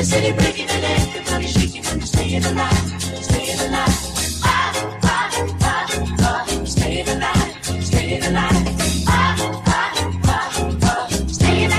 city breaking and everybody shaking and staying alive, staying alive. Staying alive, staying alive. Staying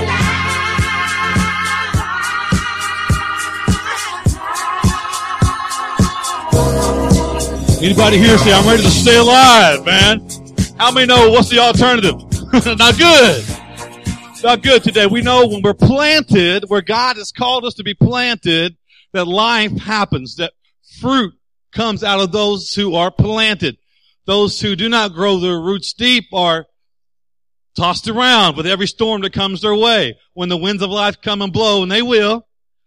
alive. Anybody here say, I'm ready to stay alive, man? How many know what's the alternative? Not good. Not good today. We know when we're planted, where God has called us to be planted, that life happens, that fruit comes out of those who are planted. Those who do not grow their roots deep are tossed around with every storm that comes their way. When the winds of life come and blow, and they will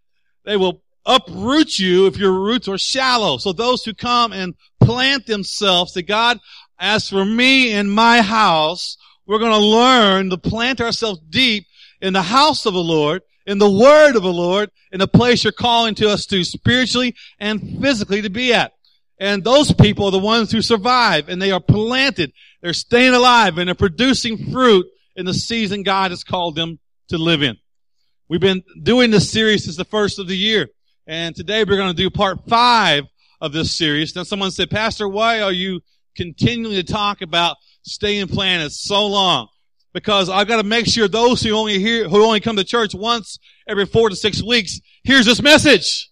uproot you if your roots are shallow. So those who come and plant themselves, that God, as for me and my house, we're going to learn to plant ourselves deep in the house of the Lord, in the word of the Lord, in the place you're calling to us to spiritually and physically to be at. And those people are the ones who survive, and they are planted. They're staying alive, and they're producing fruit in the season God has called them to live in. We've been doing this series since the first of the year, and today we're going to do part 5 of this series. Now someone said, Pastor, why are you continuing to talk about staying planted so long? Because I've got to make sure those who only come to church once every 4 to 6 weeks hears this message.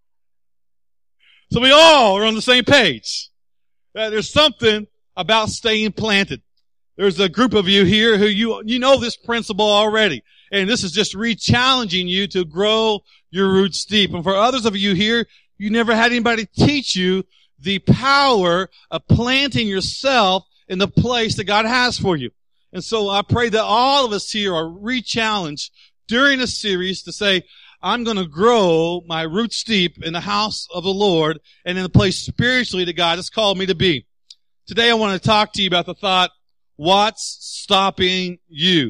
So we all are on the same page. There's something about staying planted. There's a group of you here who you know this principle already. And this is just re-challenging you to grow your roots deep. And for others of you here, you never had anybody teach you the power of planting yourself in the place that God has for you. And so I pray that all of us here are re-challenged during this series to say, I'm going to grow my roots deep in the house of the Lord and in the place spiritually that God has called me to be. Today I want to talk to you about the thought, what's stopping you?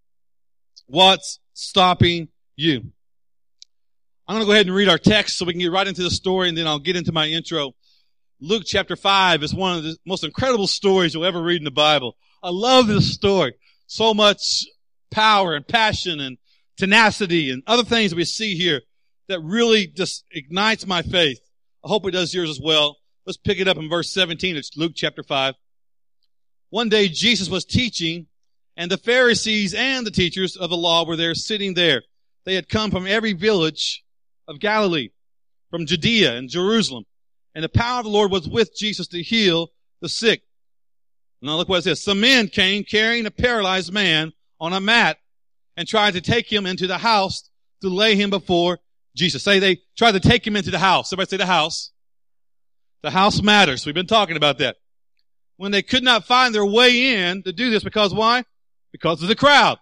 What's stopping you? I'm going to go ahead and read our text so we can get right into the story, and then I'll get into my intro. Luke chapter 5 is one of the most incredible stories you'll ever read in the Bible. I love this story. So much power and passion and tenacity and other things that we see here that really just ignites my faith. I hope it does yours as well. Let's pick it up in verse 17. It's Luke chapter 5. One day Jesus was teaching, and the Pharisees and the teachers of the law were there sitting there. They had come from every village of Galilee, from Judea and Jerusalem. And the power of the Lord was with Jesus to heal the sick. Now look what it says. Some men came carrying a paralyzed man on a mat and tried to take him into the house to lay him before Jesus. Say they tried to take him into the house. Everybody say the house. The house matters. We've been talking about that. When they could not find their way in to do this, because why? Because of the crowd.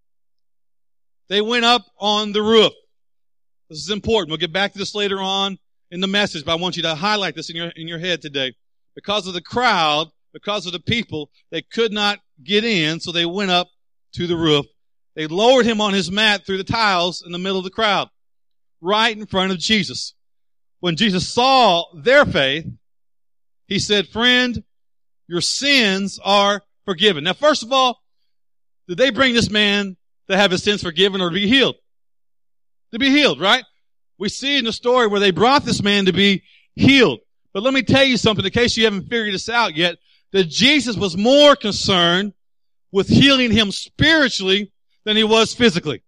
They went up on the roof. This is important. We'll get back to this later on in the message, but I want you to highlight this in your head today. Because of the crowd, because of the people, they could not get in, so they went up to the roof. They lowered him on his mat through the tiles in the middle of the crowd, right in front of Jesus. When Jesus saw their faith, he said, friend, your sins are forgiven. Now, first of all, did they bring this man to have his sins forgiven or to be healed? To be healed, right? We see in the story where they brought this man to be healed. But let me tell you something, in case you haven't figured this out yet, that Jesus was more concerned with healing him spiritually than he was physically.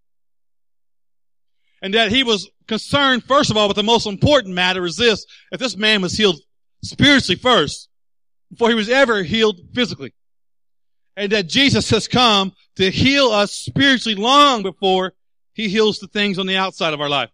And that he was concerned, first of all, with the most important matter is this, if this man was healed spiritually first, before he was ever healed physically. And that Jesus has come to heal us spiritually long before he heals the things on the outside of our life.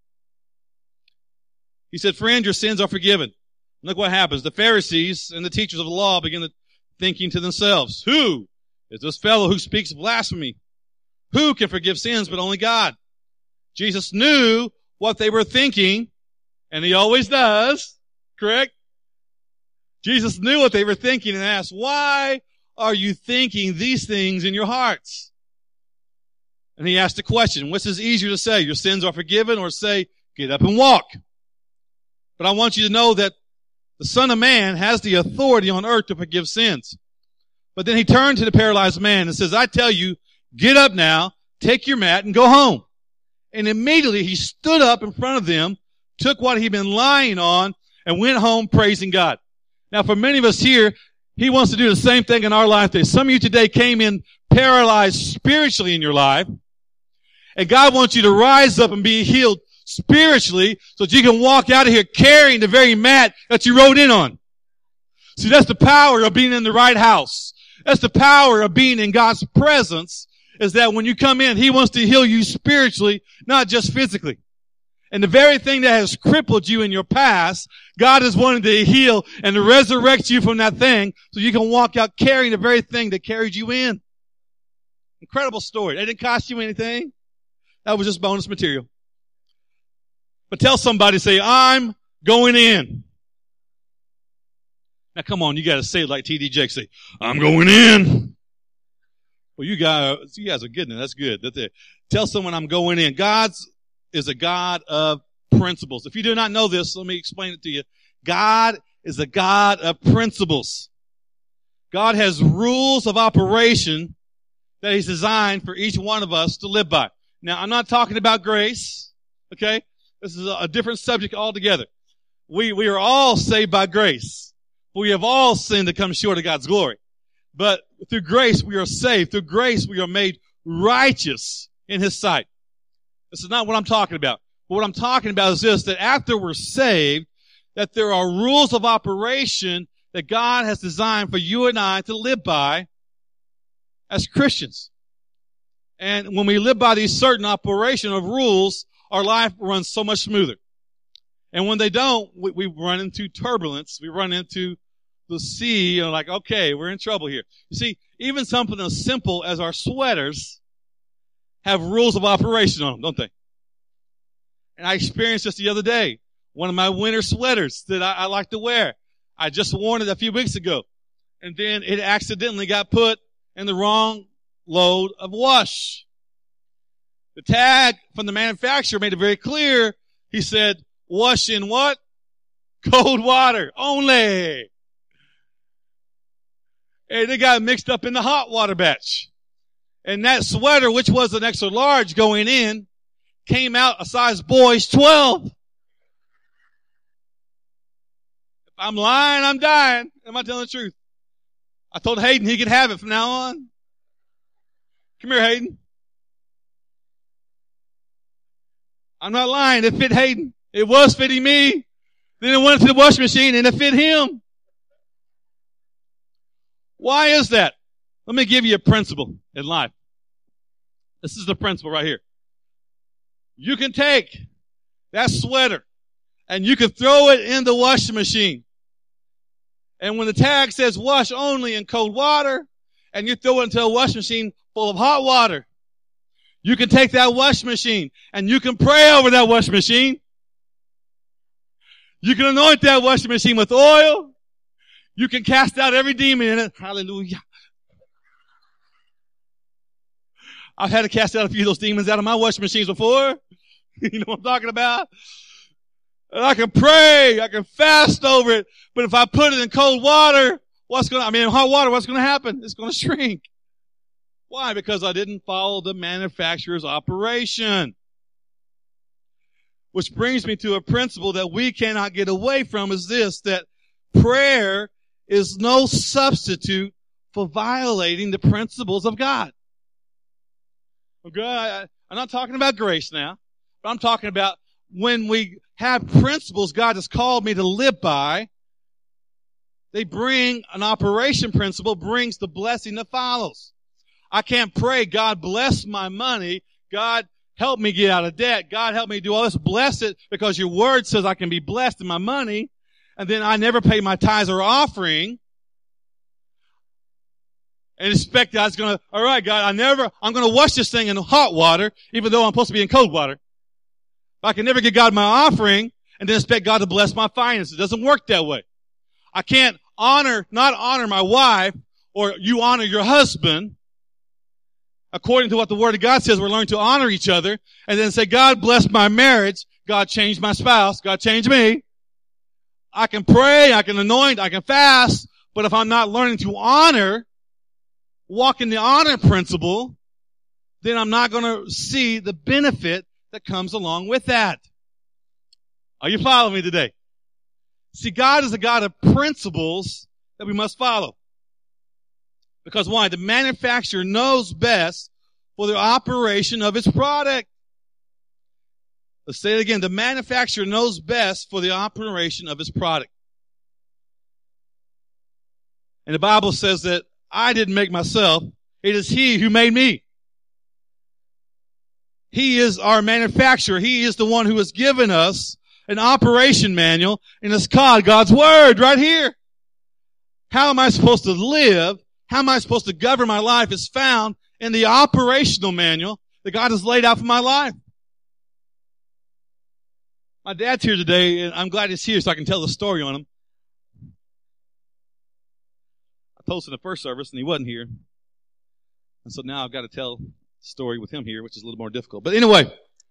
He said, friend, your sins are forgiven. Look what happens. The Pharisees and the teachers of the law begin thinking to themselves, who is this fellow who speaks blasphemy? Who can forgive sins but only God? Jesus knew what they were thinking, and he always does, correct? Jesus knew what they were thinking and asked, why are you thinking these things in your hearts? And he asked a question, which is easier to say, your sins are forgiven, or say, get up and walk? But I want you to know that the Son of Man has the authority on earth to forgive sins. But then he turned to the paralyzed man and says, I tell you, get up now, take your mat, and go home. And immediately he stood up in front of them, took what he'd been lying on, and went home praising God. Now, for many of us here, he wants to do the same thing in our life today. Some of you today came in paralyzed spiritually in your life, and God wants you to rise up and be healed spiritually so that you can walk out of here carrying the very mat that you rode in on. See, that's the power of being in the right house. That's the power of being in God's presence, is that when you come in, he wants to heal you spiritually, not just physically. And the very thing that has crippled you in your past, God is wanting to heal and to resurrect you from that thing so you can walk out carrying the very thing that carried you in. Incredible story. It didn't cost you anything. That was just bonus material. But tell somebody, say, I'm going in. Now come on, you gotta say it like T.D. Jakes. Say, I'm going in. Well, you guys are getting it. That's good. That's it. Tell someone I'm going in. God's is a God of principles. If you do not know this, let me explain it to you. God is a God of principles. God has rules of operation that he's designed for each one of us to live by. Now, I'm not talking about grace, okay? This is a different subject altogether. We are all saved by grace. We have all sinned to come short of God's glory. But through grace, we are saved. Through grace, we are made righteous in his sight. This is not what I'm talking about. But what I'm talking about is this, that after we're saved, that there are rules of operation that God has designed for you and I to live by as Christians. And when we live by these certain operation of rules, our life runs so much smoother. And when they don't, we run into turbulence. We run into the sea, and like, okay, we're in trouble here. You see, even something as simple as our sweaters have rules of operation on them, don't they? And I experienced this the other day. One of my winter sweaters that I like to wear. I just worn it a few weeks ago. And then it accidentally got put in the wrong load of wash. The tag from the manufacturer made it very clear. He said, wash in what? Cold water only. And it got mixed up in the hot water batch. And that sweater, which was an extra large going in, came out a size boys 12. If I'm lying, I'm dying. Am I telling the truth? I told Hayden he could have it from now on. Come here, Hayden. I'm not lying. It fit Hayden. It was fitting me. Then it went to the washing machine and it fit him. Why is that? Let me give you a principle in life. This is the principle right here. You can take that sweater and you can throw it in the washing machine. And when the tag says wash only in cold water and you throw it into a washing machine full of hot water, you can take that washing machine and you can pray over that washing machine. You can anoint that washing machine with oil. You can cast out every demon in it. Hallelujah. I've had to cast out a few of those demons out of my washing machines before. You know what I'm talking about? And I can pray. I can fast over it. But if I put it in cold water, in hot water, what's going to happen? It's going to shrink. Why? Because I didn't follow the manufacturer's operation. Which brings me to a principle that we cannot get away from is this, that prayer is no substitute for violating the principles of God. Okay, I'm not talking about grace now, but I'm talking about when we have principles God has called me to live by, they bring an operation principle, brings the blessing that follows. I can't pray, God bless my money, God help me get out of debt, God help me do all this, bless it because your word says I can be blessed in my money, and then I never pay my tithes or offering, and expect God's gonna, all right, God, I'm gonna wash this thing in hot water, even though I'm supposed to be in cold water. But I can never give God my offering and then expect God to bless my finances. It doesn't work that way. I can't not honor my wife, or you honor your husband, according to what the Word of God says. We're learning to honor each other, and then say, God bless my marriage, God changed my spouse, God changed me. I can pray, I can anoint, I can fast, but if I'm not learning to honor, walk in the honor principle, then I'm not going to see the benefit that comes along with that. Are you following me today? See, God is a God of principles that we must follow. Because why? The manufacturer knows best for the operation of its product. Let's say it again. The manufacturer knows best for the operation of his product. And the Bible says that I didn't make myself. It is He who made me. He is our manufacturer. He is the one who has given us an operation manual, and it's called God's Word right here. How am I supposed to live? How am I supposed to govern my life is found in the operational manual that God has laid out for my life. My dad's here today, and I'm glad he's here so I can tell the story on him. I told us in the first service, and he wasn't here. And so now I've got to tell the story with him here, which is a little more difficult. But anyway,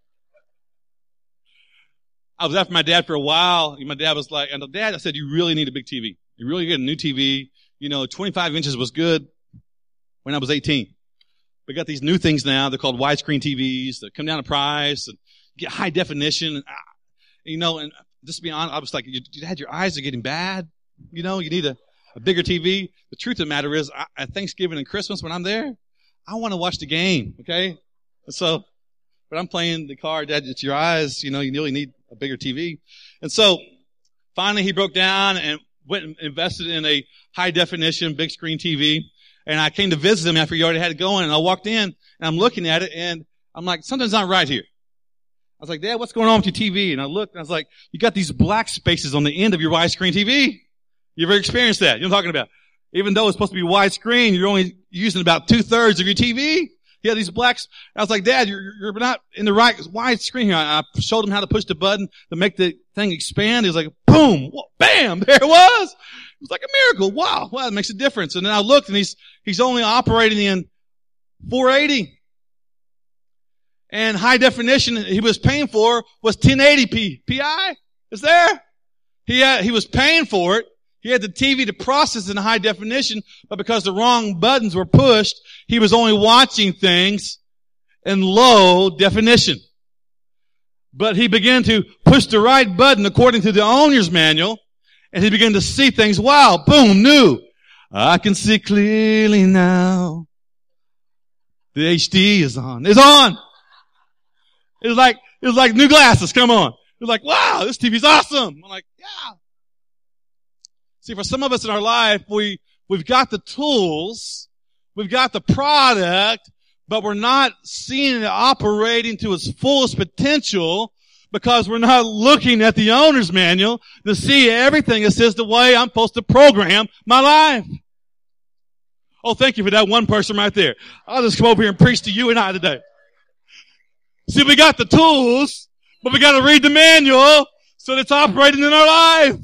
I was after my dad for a while. My dad was like, and Dad, I said, you really need a big TV. You really get a new TV. 25 inches was good when I was 18. We got these new things now. They're called widescreen TVs. They come down in price and get high definition. And just to be honest, I was like, Dad, your eyes are getting bad. You need a bigger TV. The truth of the matter is, at Thanksgiving and Christmas when I'm there, I want to watch the game, okay? So, but I'm playing the card, Dad, it's your eyes, you really need a bigger TV. And so, finally he broke down and went and invested in a high definition, big screen TV. And I came to visit him after he already had it going, and I walked in, and I'm looking at it, and I'm like, something's not right here. I was like, Dad, what's going on with your TV? And I looked, and I was like, you got these black spaces on the end of your widescreen TV. You ever experienced that? You know what I'm talking about? Even though it's supposed to be widescreen, you're only using about 2/3 of your TV. You have these blacks. I was like, Dad, you're not in the right widescreen here. I showed him how to push the button to make the thing expand. He was like, boom, bam, there it was. It was like a miracle. Wow, it makes a difference. And then I looked, and he's only operating in 480. And high definition he was paying for was 1080p. PI is there. He was paying for it. He had the TV to process in high definition, but because the wrong buttons were pushed, he was only watching things in low definition. But he began to push the right button according to the owner's manual, and he began to see things. Wow, boom, new. I can see clearly now. The HD is on. It's on. It was like new glasses. Come on. It was like, wow, this TV's awesome. I'm like, yeah. See, for some of us in our life, we've got the tools, we've got the product, but we're not seeing it operating to its fullest potential because we're not looking at the owner's manual to see everything that says the way I'm supposed to program my life. Oh, thank you for that one person right there. I'll just come over here and preach to you and I today. See, we got the tools, but we got to read the manual so that it's operating in our life.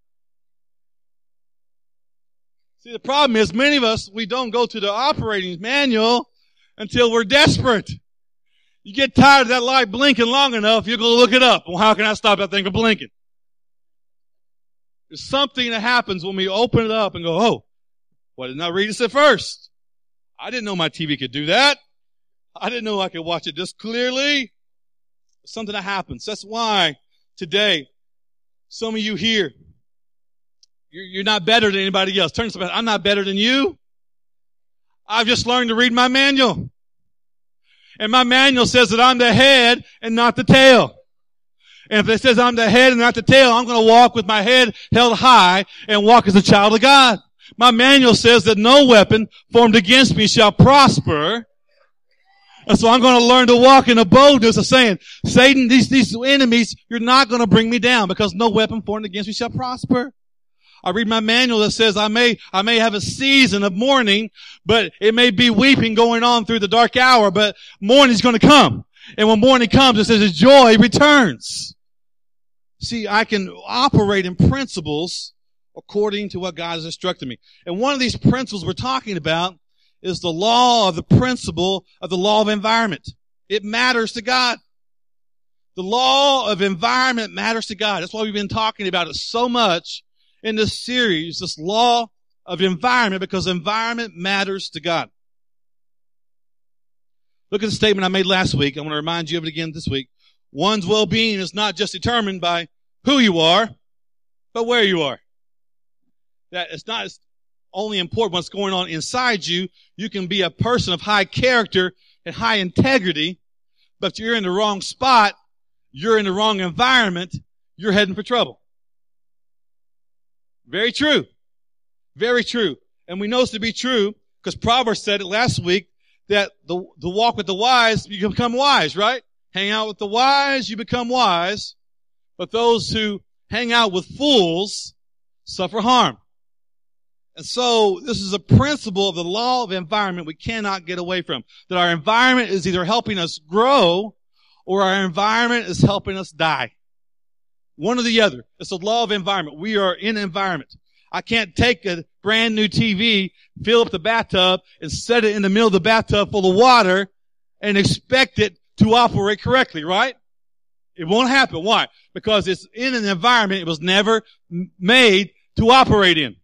See, the problem is many of us, we don't go to the operating manual until we're desperate. You get tired of that light blinking long enough, you're going to look it up. Well, how can I stop that thing from blinking? There's something that happens when we open it up and go, oh, why didn't I read this at first? I didn't know my TV could do that. I didn't know I could watch it this clearly. Something that happens. That's why today, some of you here, you're not better than anybody else. Turn to somebody, I'm not better than you. I've just learned to read my manual. And my manual says that I'm the head and not the tail. And if it says I'm the head and not the tail, I'm going to walk with my head held high and walk as a child of God. My manual says that no weapon formed against me shall prosper. And so I'm going to learn to walk in the boldness of saying, Satan, these enemies, you're not going to bring me down because no weapon formed against me shall prosper. I read my manual that says I may have a season of mourning, but it may be weeping going on through the dark hour, but morning's going to come. And when morning comes, it says his joy returns. See, I can operate in principles according to what God has instructed me. And one of these principles we're talking about is the law of the principle of the law of environment. It matters to God. The law of environment matters to God. That's why we've been talking about it so much in this series, this law of environment, because environment matters to God. Look at the statement I made last week. I want to remind you of it again this week. One's well-being is not just determined by who you are, but where you are. That it's not only important what's going on inside you. You can be a person of high character and high integrity, but if you're in the wrong spot, you're in the wrong environment, you're heading for trouble. Very true. Very true. And we know this to be true because Proverbs said it last week that the walk with the wise, you become wise, right? Hang out with the wise, you become wise. But those who hang out with fools suffer harm. And so this is a principle of the law of environment we cannot get away from. That our environment is either helping us grow or our environment is helping us die. One or the other. It's the law of environment. We are in environment. I can't take a brand new TV, fill up the bathtub, and set it in the middle of the bathtub full of water and expect it to operate correctly, right? It won't happen. Why? Because it's in an environment it was never made to operate in.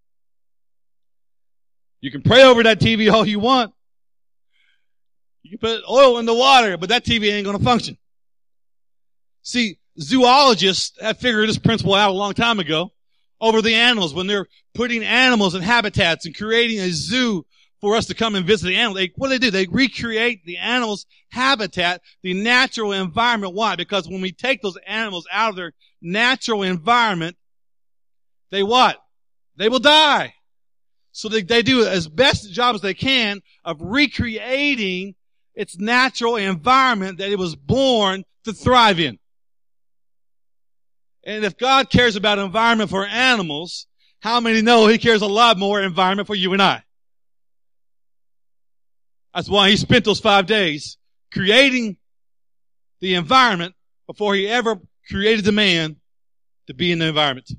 You can pray over that TV all you want. You can put oil in the water, but that TV ain't going to function. See, zoologists have figured this principle out a long time ago over the animals. When they're putting animals in habitats and creating a zoo for us to come and visit the animals, what do? They recreate the animal's habitat, the natural environment. Why? Because when we take those animals out of their natural environment, they what? They will die. So they do as best a job as they can of recreating its natural environment that it was born to thrive in. And if God cares about environment for animals, how many know He cares a lot more environment for you and I? That's why He spent those 5 days creating the environment before He ever created the man to be in the environment.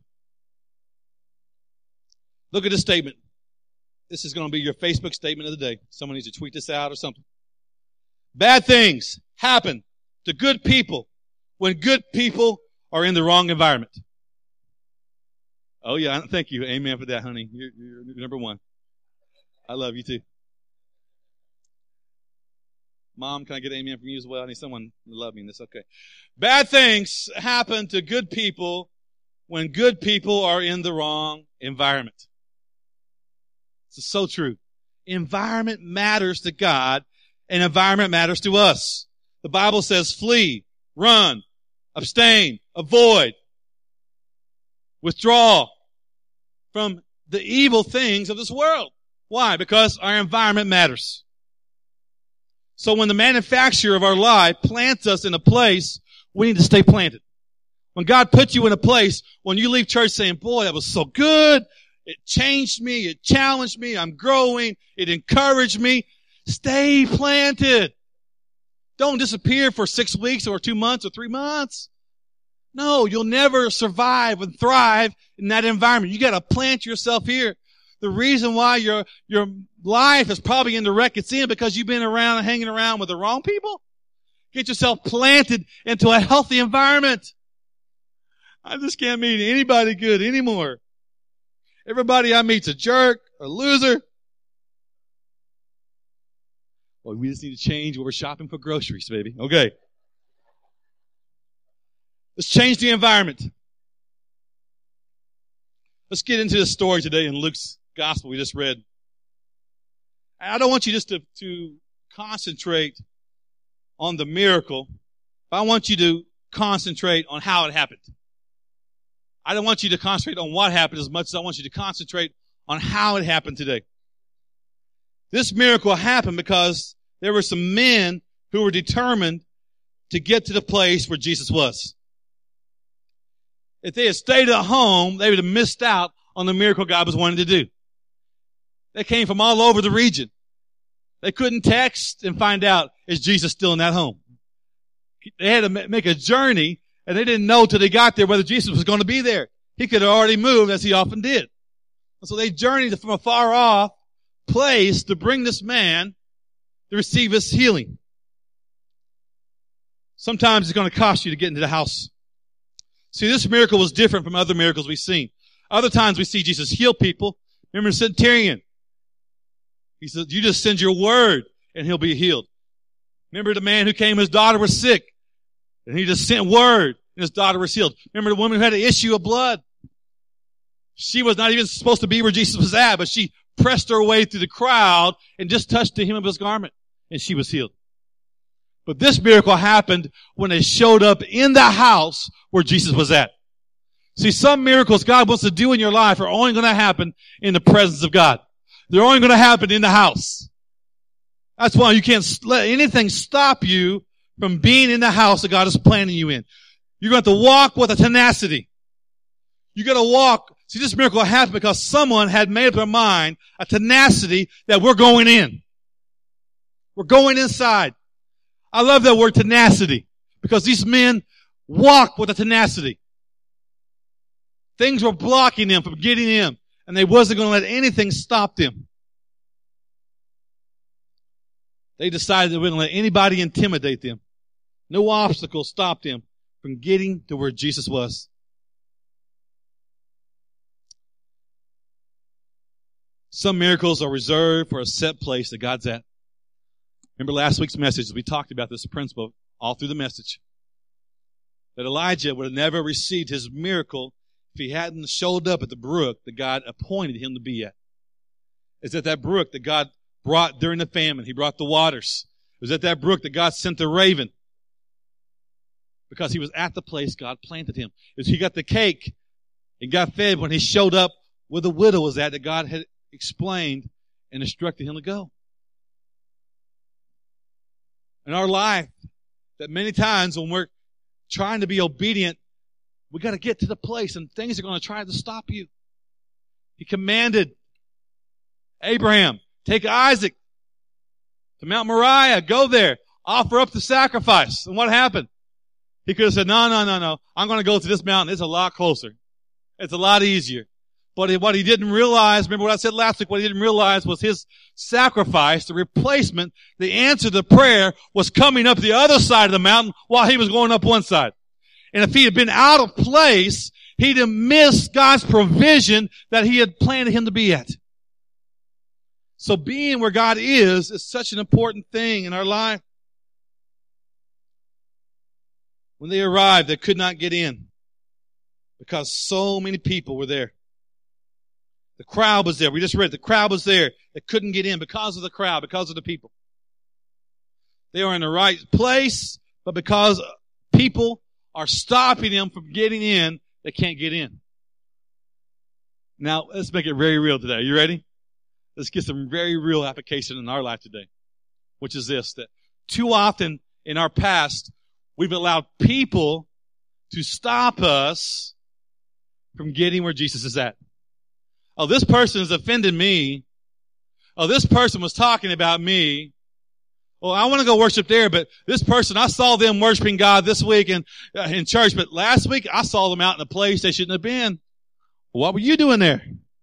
Look at this statement. This is going to be your Facebook statement of the day. Someone needs to tweet this out or something. Bad things happen to good people when good people are in the wrong environment. Oh yeah, thank you. Amen for that, honey. You're number one. I love you too. Mom, can I get an amen from you as well? I need someone to love me in this. Okay. Bad things happen to good people when good people are in the wrong environment. This is so true. Environment matters to God, and environment matters to us. The Bible says flee, run, abstain, avoid, withdraw from the evil things of this world. Why? Because our environment matters. So when the manufacturer of our life plants us in a place, we need to stay planted. When God puts you in a place, when you leave church saying, boy, that was so good, it changed me, it challenged me, I'm growing, it encouraged me, stay planted. Don't disappear for 6 weeks or 2 months or 3 months. No, you'll never survive and thrive in that environment. You got to plant yourself here. The reason why your life is probably in the wreck it's in because you've been around and hanging around with the wrong people. Get yourself planted into a healthy environment. I just can't meet anybody good anymore. Everybody I meet's a jerk, a loser. Well, we just need to change what we're shopping for groceries, baby. Okay. Let's change the environment. Let's get into the story today in Luke's gospel we just read. I don't want you just to concentrate on the miracle, but I want you to concentrate on how it happened. I don't want you to concentrate on what happened as much as I want you to concentrate on how it happened today. This miracle happened because there were some men who were determined to get to the place where Jesus was. If they had stayed at home, they would have missed out on the miracle God was wanting to do. They came from all over the region. They couldn't text and find out, is Jesus still in that home? They had to make a journey, and they didn't know till they got there whether Jesus was going to be there. He could have already moved, as he often did. And so they journeyed from a far off place to bring this man to receive his healing. Sometimes it's going to cost you to get into the house. See, this miracle was different from other miracles we've seen. Other times we see Jesus heal people. Remember the centurion? He said, you just send your word and he'll be healed. Remember the man who came, his daughter was sick. And he just sent word, and his daughter was healed. Remember the woman who had an issue of blood? She was not even supposed to be where Jesus was at, but she pressed her way through the crowd and just touched the hem of his garment, and she was healed. But this miracle happened when they showed up in the house where Jesus was at. See, some miracles God wants to do in your life are only going to happen in the presence of God. They're only going to happen in the house. That's why you can't let anything stop you from being in the house that God is planning you in. You're going to have to walk with a tenacity. You got to walk. See, this miracle happened because someone had made up their mind, a tenacity that we're going in. We're going inside. I love that word tenacity because these men walked with a tenacity. Things were blocking them from getting in, and they wasn't going to let anything stop them. They decided they wouldn't let anybody intimidate them. No obstacle stopped them from getting to where Jesus was. Some miracles are reserved for a set place that God's at. Remember last week's message, we talked about this principle all through the message. That Elijah would have never received his miracle if he hadn't showed up at the brook that God appointed him to be at. It's at that brook that God brought during the famine. He brought the waters. It was at that brook that God sent the raven. Because he was at the place God planted him. He got the cake and got fed when he showed up where the widow was at that God had explained and instructed him to go. In our life, that many times when we're trying to be obedient, we got to get to the place and things are going to try to stop you. He commanded Abraham, take Isaac to Mount Moriah, go there, offer up the sacrifice. And what happened? He could have said, no. I'm going to go to this mountain. It's a lot closer. It's a lot easier. But what he didn't realize, remember what I said last week, what he didn't realize was his sacrifice, the replacement, the answer to the prayer was coming up the other side of the mountain while he was going up one side. And if he had been out of place, he'd have missed God's provision that he had planned him to be at. So being where God is such an important thing in our life. When they arrived, they could not get in because so many people were there. The crowd was there. We just read the crowd was there. They couldn't get in because of the crowd, because of the people. They are in the right place, but because people are stopping them from getting in, they can't get in. Now, let's make it very real today. You ready? Let's get some very real application in our life today, which is this, that too often in our past, we've allowed people to stop us from getting where Jesus is at. Oh, this person has offended me. Oh, this person was talking about me. Well, I want to go worship there, but this person, I saw them worshiping God this week in church, but last week I saw them out in a place they shouldn't have been. What were you doing there?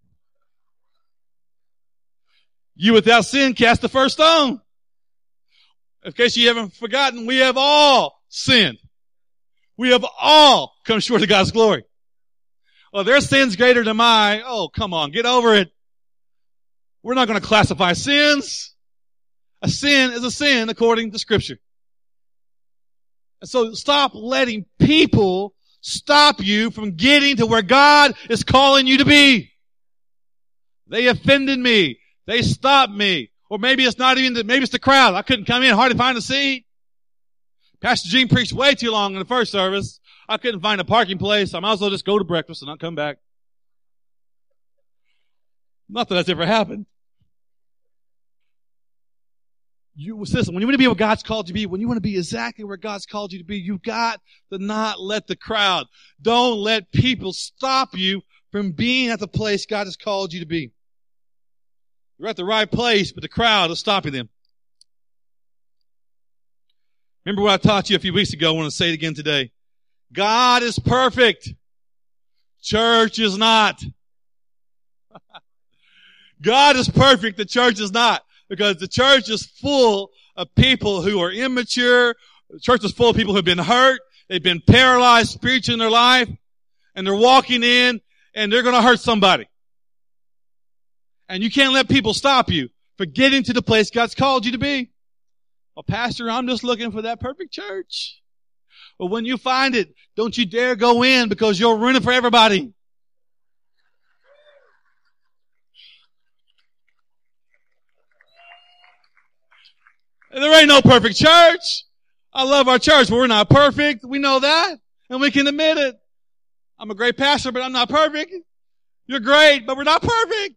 You without sin cast the first stone. In case you haven't forgotten, we have all sinned. We have all come short of God's glory. Well, their sin's greater than mine. Oh, come on, get over it. We're not going to classify sins. A sin is a sin according to Scripture. And so stop letting people stop you from getting to where God is calling you to be. They offended me. They stopped me. Or maybe it's not even, maybe it's the crowd. I couldn't come in, hardly find a seat. Pastor Gene preached way too long in the first service. I couldn't find a parking place. I might as well just go to breakfast and not come back. Not that that's ever happened. Listen, when you want to be what God's called you to be, when you want to be exactly where God's called you to be, you've got to not let the crowd. Don't let people stop you from being at the place God has called you to be. You're at the right place, but the crowd is stopping them. Remember what I taught you a few weeks ago. I want to say it again today. God is perfect. Church is not. God is perfect. The church is not. Because the church is full of people who are immature. The church is full of people who have been hurt. They've been paralyzed spiritually in their life. And they're walking in and they're going to hurt somebody. And you can't let people stop you from getting to the place God's called you to be. Well, Pastor, I'm just looking for that perfect church. But when you find it, don't you dare go in because you'll ruin it for everybody. And there ain't no perfect church. I love our church, but we're not perfect. We know that. And we can admit it. I'm a great pastor, but I'm not perfect. You're great, but we're not perfect.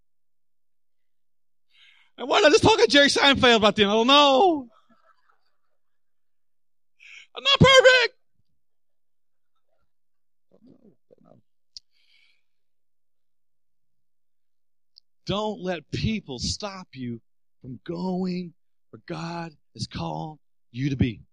And why not just talk to Jerry Seinfeld about them? I don't know. I'm not perfect. Don't let people stop you from going where God has called you to be.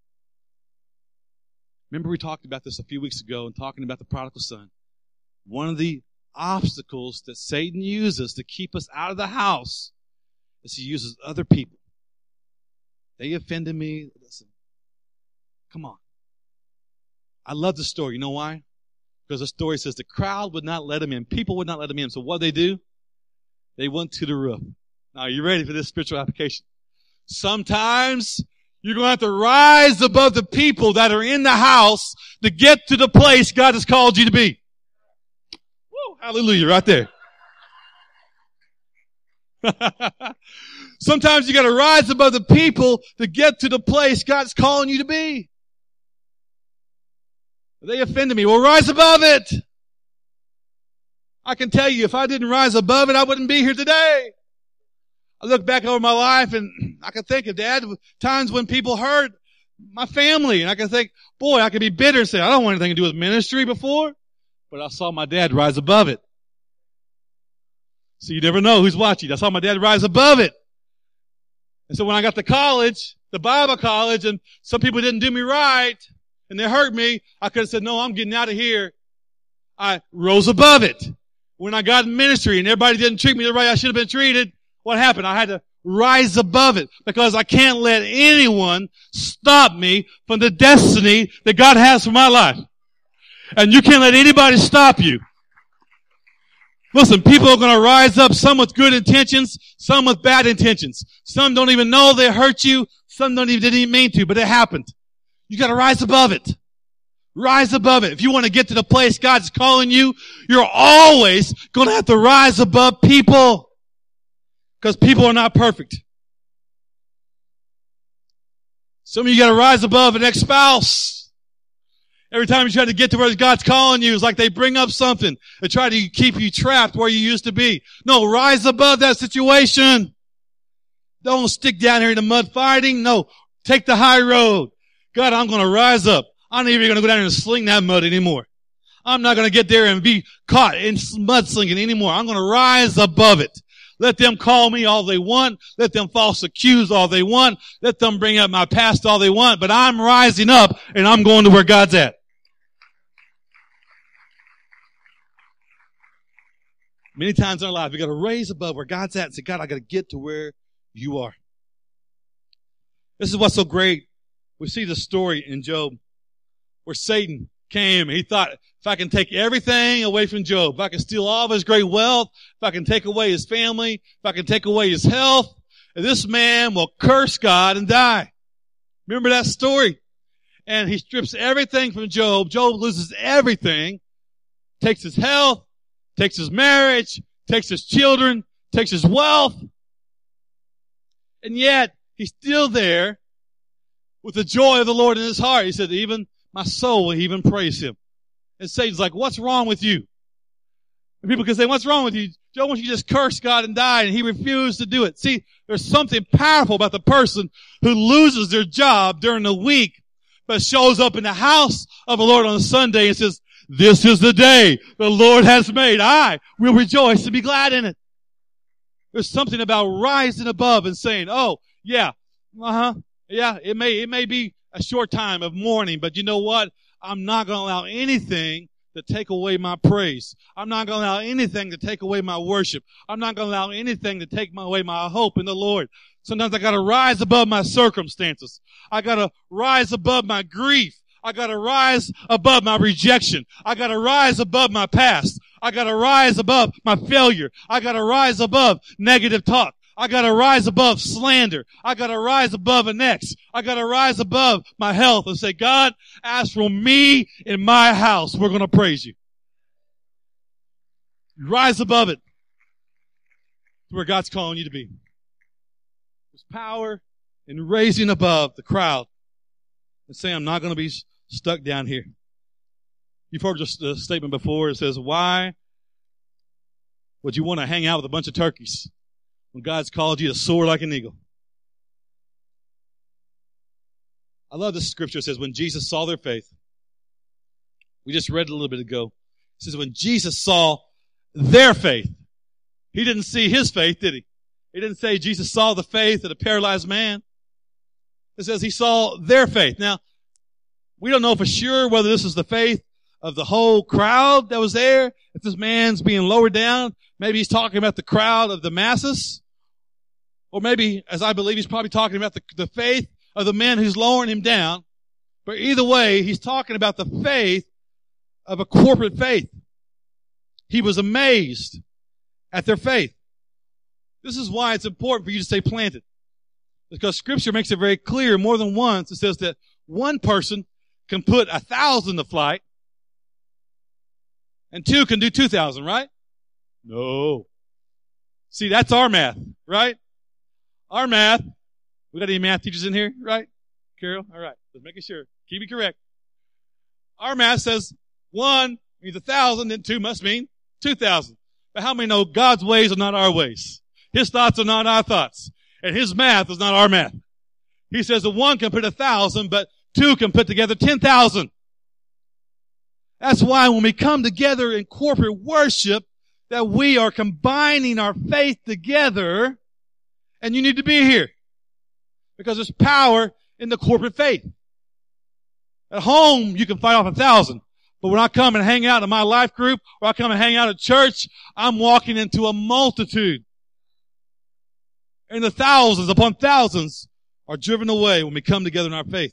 Remember we talked about this a few weeks ago and talking about the prodigal son. One of the obstacles that Satan uses to keep us out of the house is he uses other people. They offended me. Listen, come on. I love the story. You know why? Because the story says the crowd would not let him in. People would not let him in. So what did they do? They went to the roof. Now, are you ready for this spiritual application? Sometimes you're going to have to rise above the people that are in the house to get to the place God has called you to be. Woo, hallelujah, right there. Sometimes you got to rise above the people to get to the place God's calling you to be. They offended me. Well, rise above it. I can tell you, if I didn't rise above it, I wouldn't be here today. I look back over my life and I can think of times when people hurt my family. And I can think, boy, I could be bitter and say, I don't want anything to do with ministry before. But I saw my dad rise above it. So you never know who's watching. I saw my dad rise above it. And so when I got to college, the Bible college, and some people didn't do me right, and they hurt me, I could have said, no, I'm getting out of here. I rose above it. When I got in ministry and everybody didn't treat me the way I should have been treated, what happened? I had to rise above it because I can't let anyone stop me from the destiny that God has for my life. And you can't let anybody stop you. Listen, people are going to rise up, some with good intentions, some with bad intentions. Some don't even know they hurt you. Some didn't even mean to, but it happened. You got to rise above it. Rise above it. If you want to get to the place God's calling you, you're always going to have to rise above people. Because people are not perfect. Some of you got to rise above an ex-spouse. Every time you try to get to where God's calling you, it's like they bring up something and try to keep you trapped where you used to be. No, rise above that situation. Don't stick down here in the mud fighting. No, take the high road. God, I'm going to rise up. I'm not even going to go down there and sling that mud anymore. I'm not going to get there and be caught in mud slinging anymore. I'm going to rise above it. Let them call me all they want. Let them false accuse all they want. Let them bring up my past all they want. But I'm rising up and I'm going to where God's at. Many times in our life, we got to raise above where God's at and say, God, I got to get to where you are. This is what's so great. We see the story in Job where Satan came and he thought, if I can take everything away from Job, if I can steal all of his great wealth, if I can take away his family, if I can take away his health, this man will curse God and die. Remember that story? And he strips everything from Job. Job loses everything, takes his health, takes his marriage, takes his children, takes his wealth. And yet, he's still there with the joy of the Lord in his heart. He said, even my soul will even praise him. And Satan's like, what's wrong with you? And people can say, what's wrong with you? Job wants you to just curse God and die, and he refused to do it. See, there's something powerful about the person who loses their job during the week, but shows up in the house of the Lord on Sunday and says, this is the day the Lord has made. I will rejoice and be glad in it. There's something about rising above and saying, oh, yeah, yeah, it may be a short time of mourning, but you know what? I'm not going to allow anything to take away my praise. I'm not going to allow anything to take away my worship. I'm not going to allow anything to take away my hope in the Lord. Sometimes I got to rise above my circumstances. I got to rise above my grief. I got to rise above my rejection. I got to rise above my past. I got to rise above my failure. I got to rise above negative talk. I gotta rise above slander. I gotta rise above an ex. I gotta rise above my health and say, God, as for me and my house, we're gonna praise you. Rise above it to where God's calling you to be. There's power in raising above the crowd and saying, I'm not gonna be stuck down here. You've heard just the statement before. It says, why would you want to hang out with a bunch of turkeys when God's called you to soar like an eagle? I love this scripture. It says, when Jesus saw their faith, we just read it a little bit ago. It says, when Jesus saw their faith, he didn't see his faith, did he? He didn't say Jesus saw the faith of the paralyzed man. It says he saw their faith. Now, we don't know for sure whether this is the faith of the whole crowd that was there. If this man's being lowered down, maybe he's talking about the crowd of the masses. Or maybe, as I believe, he's probably talking about the faith of the man who's lowering him down. But either way, he's talking about the faith of a corporate faith. He was amazed at their faith. This is why it's important for you to stay planted. Because Scripture makes it very clear more than once. It says that one person can put 1,000 to flight, and two can do 2,000, right? No. See, that's our math, right? Our math. We got any math teachers in here, right? Carol? All right. Just making sure. Keep it correct. Our math says 1 means 1,000, then 2 must mean 2,000. But how many know God's ways are not our ways? His thoughts are not our thoughts. And His math is not our math. He says that 1 can put 1,000, but 2 can put together 10,000. That's why when we come together in corporate worship, that we are combining our faith together, and you need to be here. Because there's power in the corporate faith. At home, you can fight off 1,000. But when I come and hang out in my life group, or I come and hang out at church, I'm walking into a multitude. And the thousands upon thousands are driven away when we come together in our faith.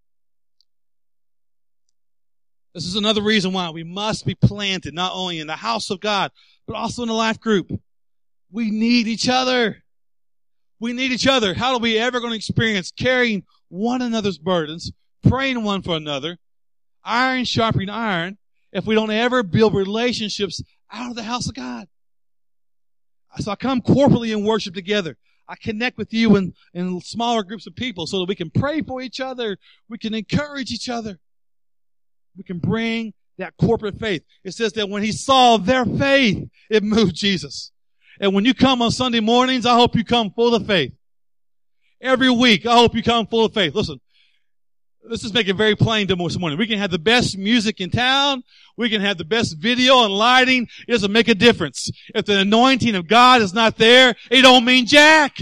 This is another reason why we must be planted, not only in the house of God, but also in the life group. We need each other. We need each other. How are we ever going to experience carrying one another's burdens, praying one for another, iron sharpening iron, if we don't ever build relationships out of the house of God? So I come corporately and worship together. I connect with you in smaller groups of people so that we can pray for each other. We can encourage each other. We can bring that corporate faith. It says that when He saw their faith, it moved Jesus. And when you come on Sunday mornings, I hope you come full of faith. Every week, I hope you come full of faith. Listen, let's just make it very plain this morning. We can have the best music in town. We can have the best video and lighting. It doesn't make a difference. If the anointing of God is not there, it don't mean jack.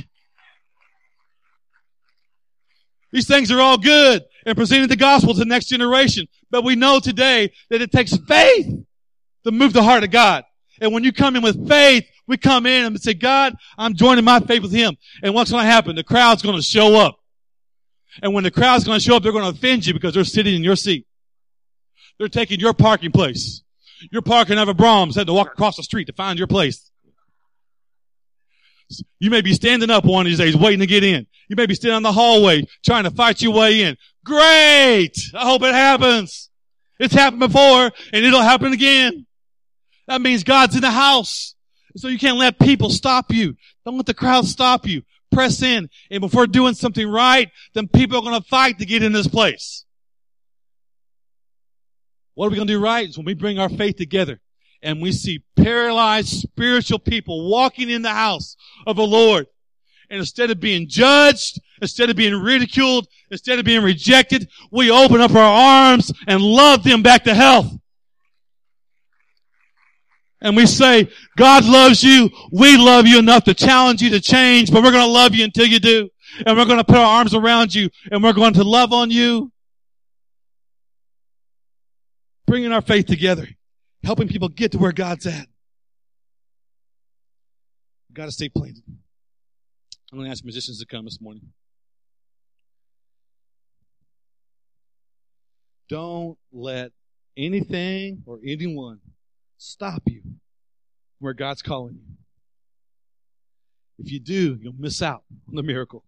These things are all good and presenting the gospel to the next generation. But we know today that it takes faith to move the heart of God. And when you come in with faith, we come in and say, God, I'm joining my faith with Him. And what's going to happen? The crowd's going to show up. And when the crowd's going to show up, they're going to offend you because they're sitting in your seat. They're taking your parking place. You're parking over Brahms, had to walk across the street to find your place. You may be standing up one of these days waiting to get in. You may be standing in the hallway trying to fight your way in. Great! I hope it happens. It's happened before and it'll happen again. That means God's in the house. So you can't let people stop you. Don't let the crowd stop you. Press in. And if we're doing something right, then people are going to fight to get in this place. What are we going to do right? Is when we bring our faith together and we see paralyzed spiritual people walking in the house of the Lord. And instead of being judged, instead of being ridiculed, instead of being rejected, we open up our arms and love them back to health. And we say, God loves you. We love you enough to challenge you to change, but we're going to love you until you do. And we're going to put our arms around you and we're going to love on you. Bringing our faith together. Helping people get to where God's at. We've got to stay planted. I'm going to ask musicians to come this morning. Don't let anything or anyone stop you where God's calling you. If you do, you'll miss out on the miracle.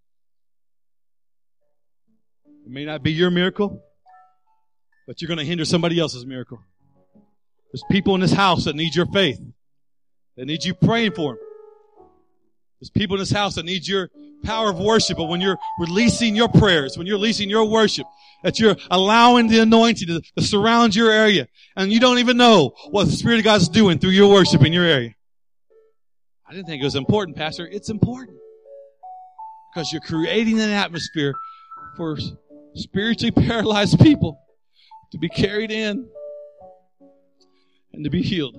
It may not be your miracle, but you're going to hinder somebody else's miracle. There's people in this house that need your faith. That need you praying for them. There's people in this house that need your power of worship. But when you're releasing your prayers, when you're releasing your worship, that you're allowing the anointing to surround your area. And you don't even know what the Spirit of God is doing through your worship in your area. I didn't think it was important, Pastor. It's important. Because you're creating an atmosphere for spiritually paralyzed people to be carried in and to be healed.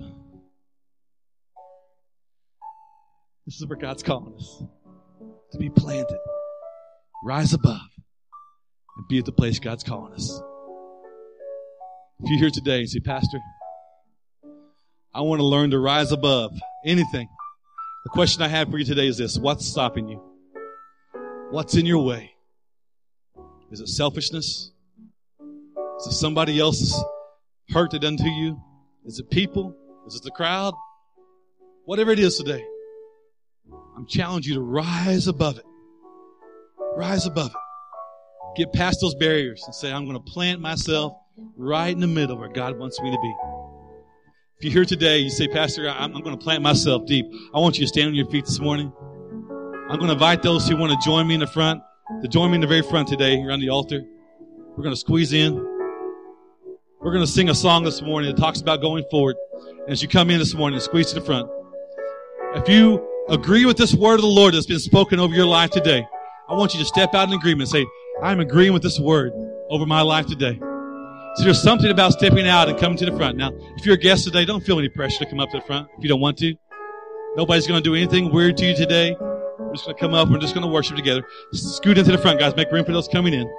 This is where God's calling us. To be planted. Rise above. And be at the place God's calling us. If you're here today and say, Pastor, I want to learn to rise above anything. The question I have for you today is this. What's stopping you? What's in your way? Is it selfishness? Is it somebody else's hurt that done to you? Is it people? Is it the crowd? Whatever it is today, I'm challenging you to rise above it. Rise above it. Get past those barriers and say, I'm going to plant myself right in the middle where God wants me to be. If you're here today, you say, Pastor, I'm going to plant myself deep. I want you to stand on your feet this morning. I'm going to invite those who want to join me in the front to join me in the very front today here on the altar. We're going to squeeze in. We're going to sing a song this morning that talks about going forward. And as you come in this morning, squeeze to the front. If you agree with this word of the Lord that's been spoken over your life today, I want you to step out in agreement and say, I'm agreeing with this word over my life today. So there's something about stepping out and coming to the front. Now, if you're a guest today, don't feel any pressure to come up to the front if you don't want to. Nobody's going to do anything weird to you today. We're just going to come up and we're just going to worship together. Scoot into the front, guys. Make room for those coming in.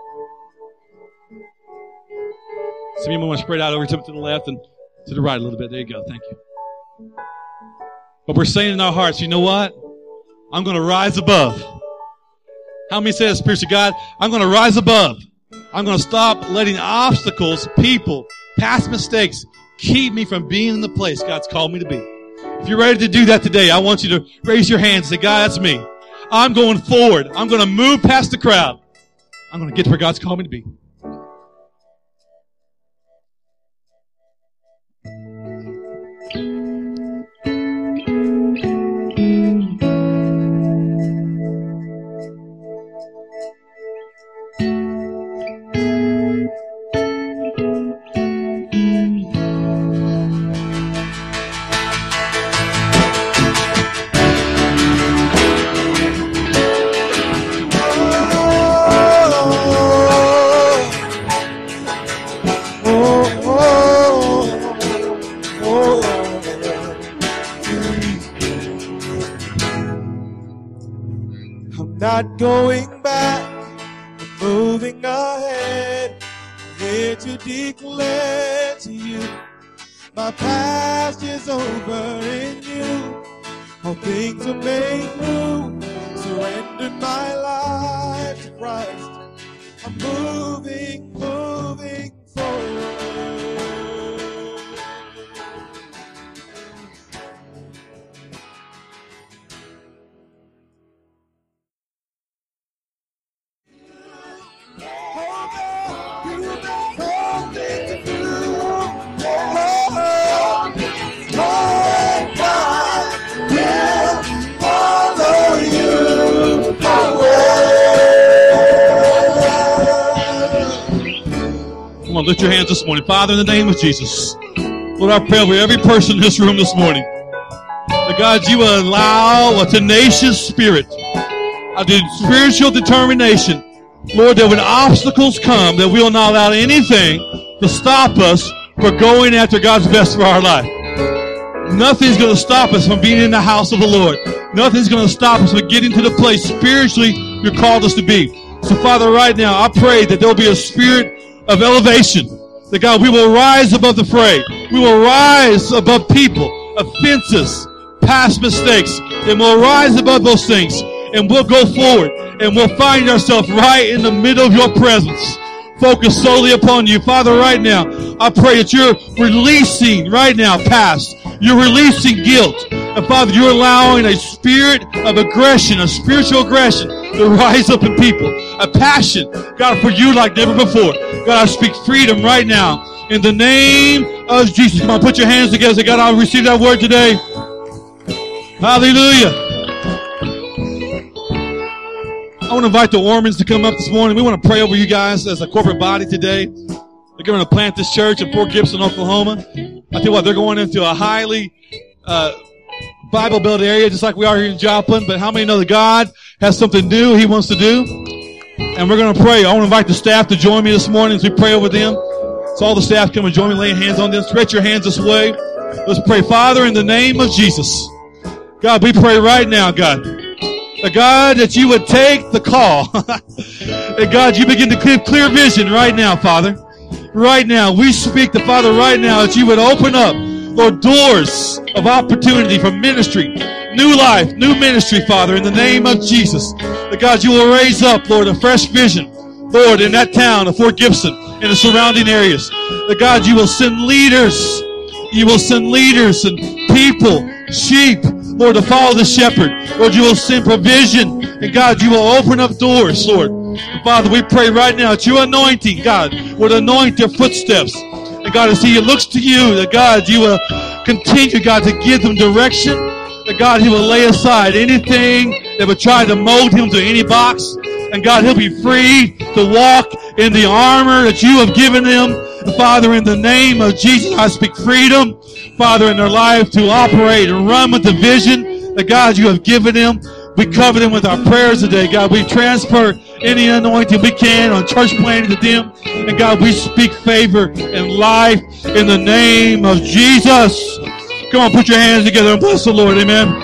Some of you want to spread out over to the left and to the right a little bit. There you go. Thank you. But we're saying in our hearts, you know what? I'm going to rise above. How many say that, Spirit of God? I'm going to rise above. I'm going to stop letting obstacles, people, past mistakes keep me from being in the place God's called me to be. If you're ready to do that today, I want you to raise your hands and say, God, that's me. I'm going forward. I'm going to move past the crowd. I'm going to get to where God's called me to be. Not going back, but moving ahead. I'm here to declare to you, my past is over in you. All things are made new. Surrendered my life to Christ. I'm moving forward. Come on, lift your hands this morning. Father, in the name of Jesus, Lord, I pray over every person in this room this morning. That God, you will allow a tenacious spirit, a spiritual determination, Lord, that when obstacles come, that we will not allow anything to stop us from going after God's best for our life. Nothing's going to stop us from being in the house of the Lord. Nothing's going to stop us from getting to the place spiritually you're called us to be. So, Father, right now, I pray that there will be a spirit of elevation. That, God, we will rise above the fray. We will rise above people, offenses, past mistakes. And we'll rise above those things. And we'll go forward. And we'll find ourselves right in the middle of your presence. Focus solely upon you. Father, right now, I pray that you're releasing right now past. You're releasing guilt. And Father, you're allowing a spirit of aggression, a spiritual aggression to rise up in people. A passion, God, for you like never before. God, I speak freedom right now in the name of Jesus. Come on, put your hands together. Say, God, I'll receive that word today. Hallelujah. I want to invite the Ormans to come up this morning. We want to pray over you guys as a corporate body today. They're going to plant this church in Fort Gibson, Oklahoma. I tell you what, they're going into a highly Bible-built area, just like we are here in Joplin. But how many know that God has something new He wants to do? And we're going to pray. I want to invite the staff to join me this morning as we pray over them. So all the staff come and join me, laying hands on them. Stretch your hands this way. Let's pray. Father, in the name of Jesus, God, we pray right now, God, God, that you would take the call. And God, you begin to give clear vision right now, Father. Right now, we speak to Father right now that you would open up, Lord, doors of opportunity for ministry, new life, new ministry, Father, in the name of Jesus. That God, you will raise up, Lord, a fresh vision, Lord, in that town of Fort Gibson, in the surrounding areas. That God, you will send leaders. You will send leaders and people, sheep, Lord, to follow the shepherd. Lord, you will send provision. And God, you will open up doors, Lord. And Father, we pray right now that your anointing, God, would anoint their footsteps. And God, as He looks to you, that God, you will continue, God, to give them direction. That God, He will lay aside anything that would try to mold him to any box. And God, he'll be free to walk in the armor that you have given him. And Father, in the name of Jesus, I speak freedom, Father, in their life to operate and run with the vision that God, you have given him. We cover them with our prayers today, God. We transfer any anointing we can on church planting to them. And God, we speak favor and life in the name of Jesus. Come on, put your hands together and bless the Lord. Amen.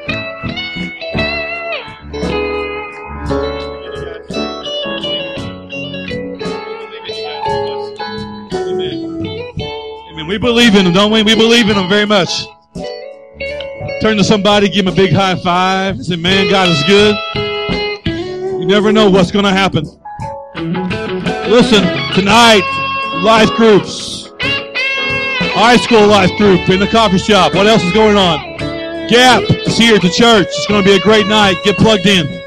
We believe in him, don't we? We believe in him very much. Turn to somebody, give him a big high five. Say, man, God is good. You never know what's going to happen. Listen, tonight, life groups. High school life group in the coffee shop. What else is going on? Gap is here at the church. It's going to be a great night. Get plugged in.